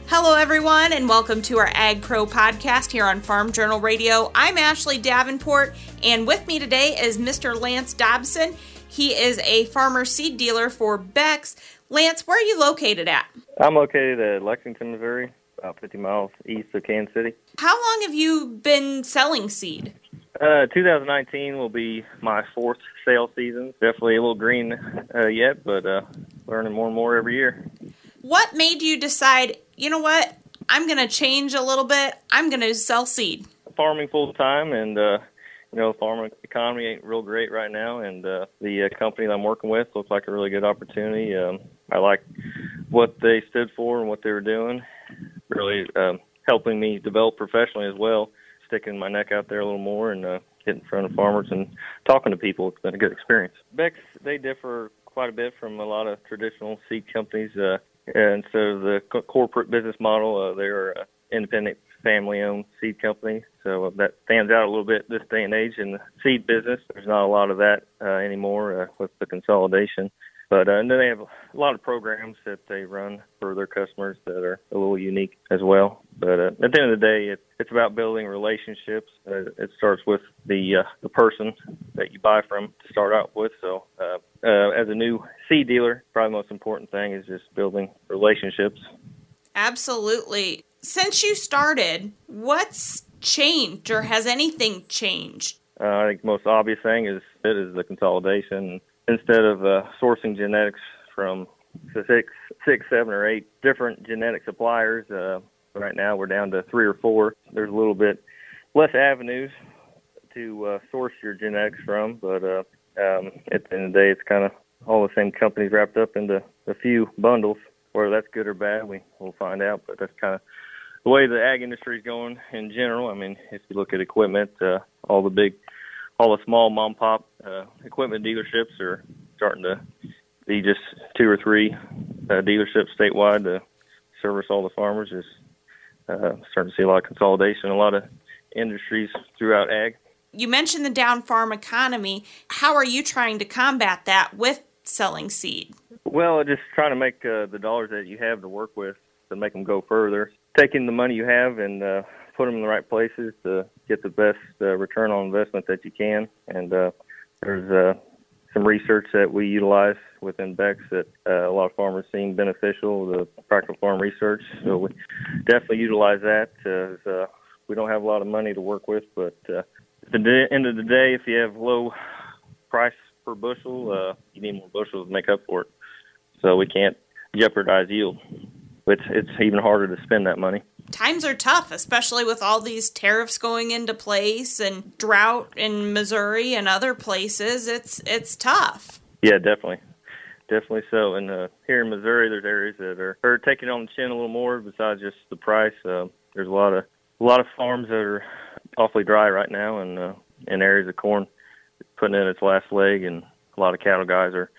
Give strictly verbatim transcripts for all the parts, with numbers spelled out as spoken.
Hello, everyone, and welcome to our Ag Pro podcast here on Farm Journal Radio. I'm Ashley Davenport, and with me today is Mister Lance Dobson. He is a farmer seed dealer for Beck's. Lance, where are you located at? I'm located at Lexington, Missouri, about fifty miles east of Kansas City. How long have you been selling seed? Uh, two thousand nineteen will be my fourth sale season. Definitely a little green uh, yet, but uh, learning more and more every year. What made you decide, you know what, I'm going to change a little bit, I'm going to sell seed? Farming full time, and uh, you know, farming economy ain't real great right now, and uh, the uh, company that I'm working with looks like a really good opportunity. Um, I like what they stood for and what they were doing, really um, helping me develop professionally as well, sticking my neck out there a little more and uh, getting in front of farmers and talking to people. It's been a good experience. Beck's, they differ quite a bit from a lot of traditional seed companies. Uh, and so the co- corporate business model, uh, they're an independent family-owned seed company. So that stands out a little bit this day and age in the seed business. There's not a lot of that uh, anymore uh, with the consolidation. But uh, and then they have a lot of programs that they run for their customers that are a little unique as well. But uh, at the end of the day, it, it's about building relationships. Uh, it starts with the uh, the person that you buy from to start out with. So uh, uh, as a new seed dealer, probably the most important thing is just building relationships. Absolutely. Since you started, what's changed, or has anything changed? Uh, I think the most obvious thing is it is the consolidation. Instead of uh, sourcing genetics from six, six, seven, or eight different genetic suppliers, uh, right now we're down to three or four. There's a little bit less avenues to uh, source your genetics from, but uh, um, at the end of the day, it's kind of all the same companies wrapped up into a few bundles. Whether that's good or bad, we, we'll find out, but that's kind of the way the ag industry is going in general. I mean, if you look at equipment, uh, all the big All the small mom-pop uh, equipment dealerships are starting to be just two or three uh, dealerships statewide to service all the farmers. Is uh, starting to see a lot of consolidation, a lot of industries throughout ag. You mentioned the down farm economy. How are you trying to combat that with selling seed? Well, just trying to make uh, the dollars that you have to work with to make them go further. Taking the money you have and uh, put them in the right places to get the best uh, return on investment that you can. And uh, there's uh, some research that we utilize within Beck's that uh, a lot of farmers seem beneficial, the practical farm research. So we definitely utilize that. Uh, uh, we don't have a lot of money to work with, but uh, at the end of the day, if you have low price per bushel, uh, you need more bushels to make up for it. So we can't jeopardize yield. It's, it's even harder to spend that money. Times are tough, especially with all these tariffs going into place and drought in Missouri and other places. It's it's tough. Yeah, definitely. Definitely so. And uh, here in Missouri, there's areas that are, are taking on the chin a little more besides just the price. Uh, there's a lot of a lot of farms that are awfully dry right now, and uh, in areas of corn putting in its last leg, and a lot of cattle guys are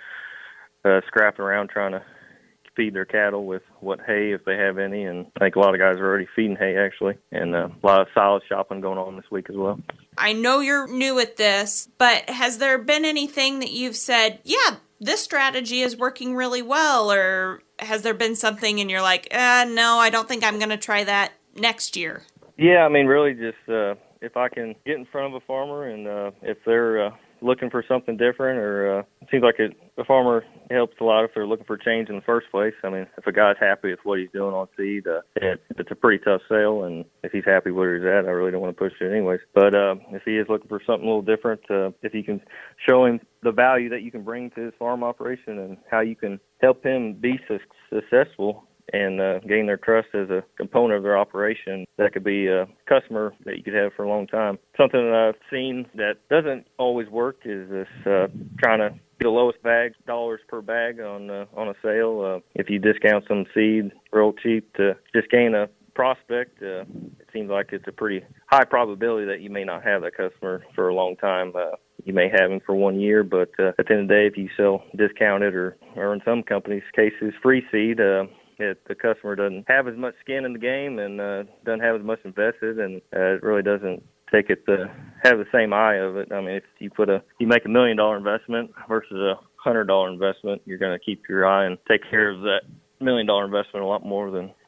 uh, scrapping around trying to feed their cattle with what hay, if they have any, and I think a lot of guys are already feeding hay, actually, and uh, a lot of solid shopping going on this week as well. I know you're new at this, but has there been anything that you've said, yeah, this strategy is working really well, or has there been something and you're like, uh, no, I don't think I'm going to try that next year? Yeah, I mean, really just uh, if I can get in front of a farmer and uh, if they're uh, looking for something different, or uh, it seems like it, a farmer helps a lot if they're looking for change in the first place. I mean, if a guy's happy with what he's doing on seed, uh, it, it's a pretty tough sale, and if he's happy where he's at, I really don't want to push it anyways. But uh, if he is looking for something a little different, uh, if you can show him the value that you can bring to his farm operation and how you can help him be su- successful and uh, gain their trust as a component of their operation, that could be a customer that you could have for a long time. Something that I've seen that doesn't always work is this uh, trying to get the lowest bag, dollars per bag on uh, on a sale. Uh, if you discount some seed real cheap to just gain a prospect, uh, it seems like it's a pretty high probability that you may not have that customer for a long time. Uh, you may have him for one year, but uh, at the end of the day, if you sell discounted or, or in some companies' cases, free seed, uh, It, the customer doesn't have as much skin in the game and uh, doesn't have as much invested, and uh, it really doesn't take it to have the same eye of it. I mean, if you put a, you make a million dollar investment versus a hundred dollar investment, you're going to keep your eye and take care of that million dollar investment a lot more than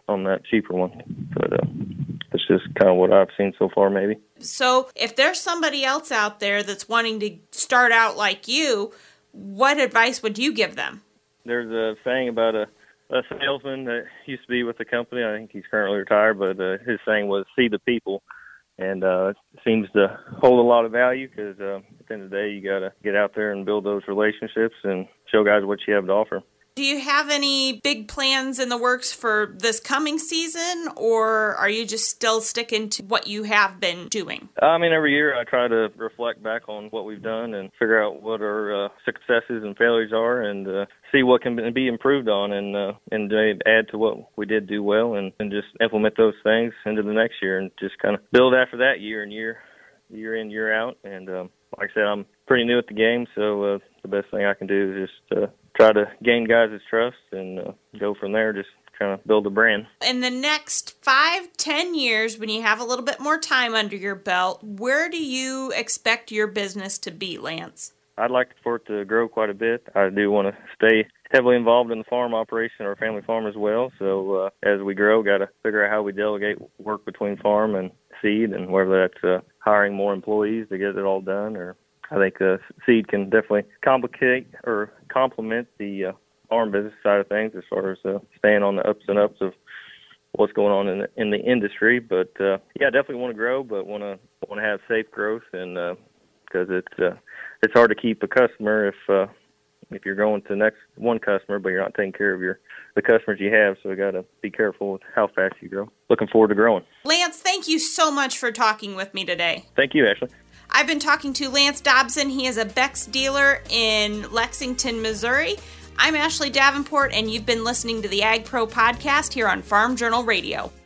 on that cheaper one. But uh, that's just kind of what I've seen so far, maybe. So if there's somebody else out there that's wanting to start out like you, what advice would you give them? There's a saying about a, a salesman that used to be with the company. I think he's currently retired, but uh, his saying was, see the people. And uh, it seems to hold a lot of value because uh, at the end of the day, you got to get out there and build those relationships and show guys what you have to offer. Do you have any big plans in the works for this coming season, or are you just still sticking to what you have been doing? I mean, every year I try to reflect back on what we've done and figure out what our uh, successes and failures are and uh, see what can be improved on and uh, and add to what we did do well and, and just implement those things into the next year and just kind of build after that year and year, year in, year out. And um, like I said, I'm pretty new at the game, so uh, the best thing I can do is just uh, try to gain guys' trust and uh, go from there, just kind of build a brand. In the next five, ten years, when you have a little bit more time under your belt, where do you expect your business to be, Lance? I'd like for it to grow quite a bit. I do want to stay heavily involved in the farm operation or family farm as well. So uh, as we grow, got to figure out how we delegate work between farm and seed, and whether that's uh, hiring more employees to get it all done, or I think uh, seed can definitely complicate or complement the uh, farm business side of things as far as uh, staying on the ups and ups of what's going on in the, in the industry. But uh, yeah, I definitely want to grow, but want to want to have safe growth, and because uh, it's uh, it's hard to keep a customer if uh, if you're going to the next one customer, but you're not taking care of your the customers you have. So we got to be careful with how fast you grow. Looking forward to growing. Lance, thank you so much for talking with me today. Thank you, Ashley. I've been talking to Lance Dobson. He is a Beck's dealer in Lexington, Missouri. I'm Ashley Davenport, and you've been listening to the Ag Pro Podcast here on Farm Journal Radio.